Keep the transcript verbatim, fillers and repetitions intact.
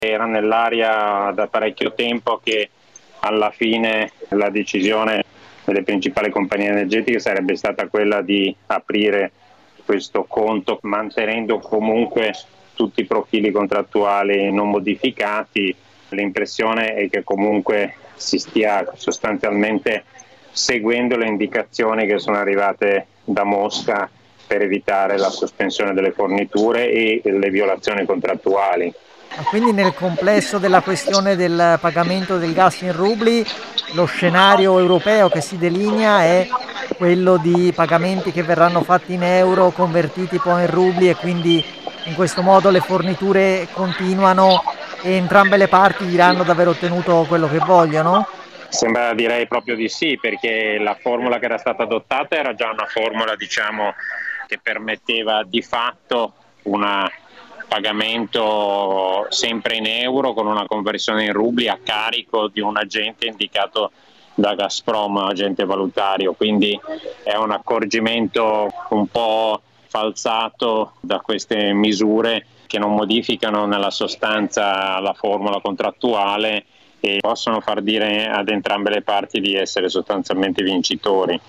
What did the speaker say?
Era nell'aria da parecchio tempo che alla fine la decisione delle principali compagnie energetiche sarebbe stata quella di aprire questo conto mantenendo comunque tutti i profili contrattuali non modificati. L'impressione è che comunque si stia sostanzialmente seguendo le indicazioni che sono arrivate da Mosca per evitare la sospensione delle forniture e le violazioni contrattuali. Ma quindi nel complesso della questione del pagamento del gas in rubli, lo scenario europeo che si delinea è quello di pagamenti che verranno fatti in euro, convertiti poi in rubli e quindi in questo modo le forniture continuano e entrambe le parti diranno di aver ottenuto quello che vogliono? Sembra direi proprio di sì, perché la formula che era stata adottata era già una formula, diciamo, che permetteva di fatto un pagamento sempre in euro con una conversione in rubli a carico di un agente indicato da Gazprom, agente valutario, quindi è un accorgimento un po' falsato da queste misure che non modificano nella sostanza la formula contrattuale e possono far dire ad entrambe le parti di essere sostanzialmente vincitori.